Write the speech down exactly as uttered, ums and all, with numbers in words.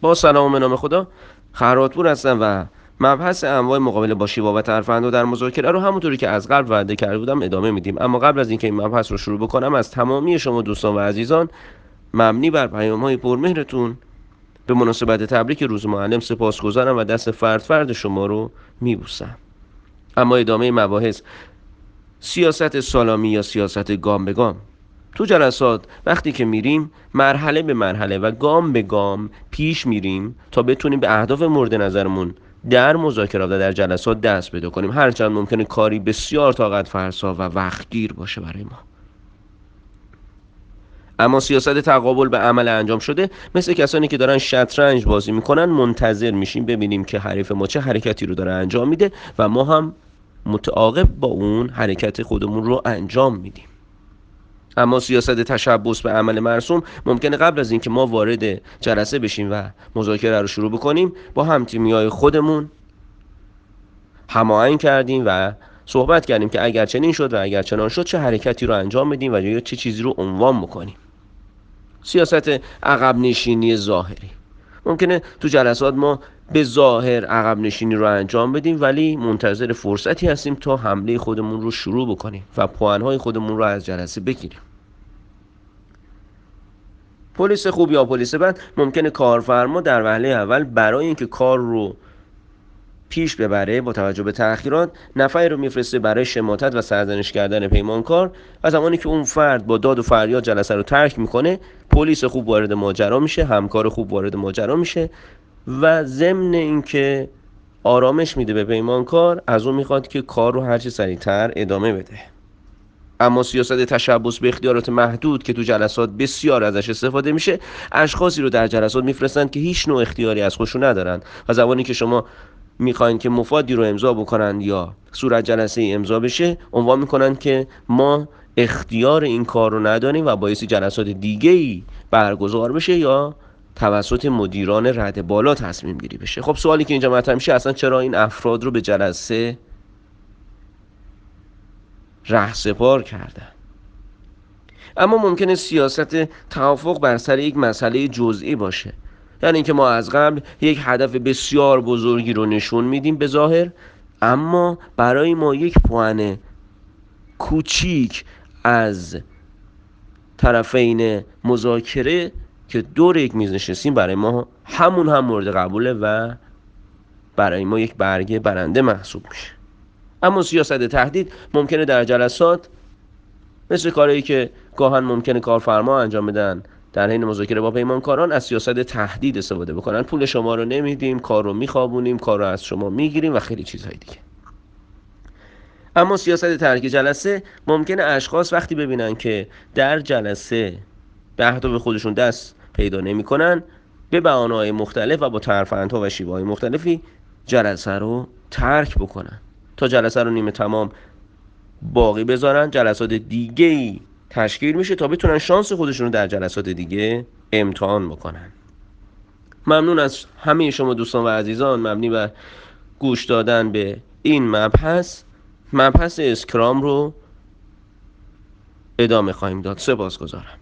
با سلام به نام خدا، خیراتپور هستم و مبحث انواع مقابله با شیوا و ترفند و در مذاکره رو همونطوری که از قبل وعده کرده بودم ادامه میدیم. اما قبل از اینکه این مبحث رو شروع بکنم، از تمامی شما دوستان و عزیزان مبنی بر پیام‌های پرمهرتون به مناسبت تبریک روز معلم سپاسگزارم و دست فرد فرد شما رو میبوسم. اما ادامه مباحث، سیاست سالامی یا سیاست گام به گام. تو جلسات وقتی که میریم مرحله به مرحله و گام به گام پیش میریم تا بتونیم به اهداف مورد نظرمون در مذاکرات و در جلسات دست پیدا کنیم، هرچند ممکنه کاری بسیار طاقت فرسا و وقتگیر باشه برای ما. اما سیاست تقابل به عمل انجام شده مثل کسانی که دارن شطرنج بازی میکنن، منتظر میشیم ببینیم که حریف ما چه حرکتی رو داره انجام میده و ما هم متعاقب با اون حرکت خودمون رو انجام میدیم. اما سیاست تشبث به عمل مرسوم ممکنه قبل از اینکه ما وارد جلسه بشیم و مذاکره رو شروع بکنیم با هم تیمیای خودمون هماهنگ کردیم و صحبت کردیم که اگر چنین شد و اگر چنان شد چه حرکتی رو انجام بدیم و یا چه چیزی رو عنوان بکنیم. سیاست عقب نشینی ظاهری. ممکنه تو جلسات ما به ظاهر عقب نشینی رو انجام بدیم ولی منتظر فرصتی هستیم تا حمله خودمون رو شروع بکنیم و پوانهای خودمون رو از جلسه بگیریم. پلیس خوب یا پلیس بد، ممکنه کارفرما در وهله اول برای اینکه کار رو پیش ببره با توجه به تأخیرات نفری رو میفرسته برای شماتت و سرزنش کردن پیمانکار و زمانی که اون فرد با داد و فریاد جلسه رو ترک میکنه، پلیس خوب وارد ماجرا میشه، همکار خوب وارد ماجرا میشه و ضمن اینکه آرامش میده به پیمانکار، از اون میخواد که کار رو هرچی سریعتر ادامه بده. اما سیاست تشبث به اختیارات محدود که تو جلسات بسیار ازش استفاده میشه، اشخاصی رو در جلسات میفرستن که هیچ نوع اختیاری از خودشون ندارن و زمانی که شما میخواین که مفادی رو امضا بکنن یا صورت جلسه ای امضا بشه، عنوان میکنن که ما اختیار این کار رو نداریم و بایستی جلسات دیگه ای برگزار بشه یا توسط مدیران رده بالا تصمیم گیری بشه. خب سوالی که اینجا مطرح میشه، اصلا چرا این افراد رو به جلسه رهسپار کردن؟ اما ممکنه سیاست توافق بر سر یک مسئله جزئی باشه، یعنی اینکه ما از قبل یک هدف بسیار بزرگی رو نشون میدیم به ظاهر، اما برای ما یک پوان کوچیک از طرفین مذاکره که دور یک میز نشستیم برای ما همون هم مورد قبوله و برای ما یک برگه برنده محسوب میشه. اما سیاست تهدید ممکنه در جلسات مثل کاری که گاهن ممکنه کارفرما انجام بدن در حین مذاکره با پیمانکاران، از سیاست تهدید استفاده بکنن. پول شما رو نمیدیم، کار رو میخوابونیم، کار رو از شما میگیریم و خیلی چیزهای دیگه. اما سیاست ترک جلسه ممکنه اشخاص وقتی ببینن که در جلسه به اهداف خودشون دست پیدا نمیکنن، به بهانه‌های مختلف و با ترفندها و شیوه‌های مختلفی جلسه رو ترک بکنن تا جلسه رو نیمه تمام باقی بذارن. جلسات دیگه ای تشکیل میشه تا بتونن شانس خودشون رو در جلسات دیگه امتحان بکنن. ممنون از همه شما دوستان و عزیزان مبنی بر گوش دادن به این مبحث. مبحث اسکرام رو ادامه خواهیم داد. سپاسگزارم.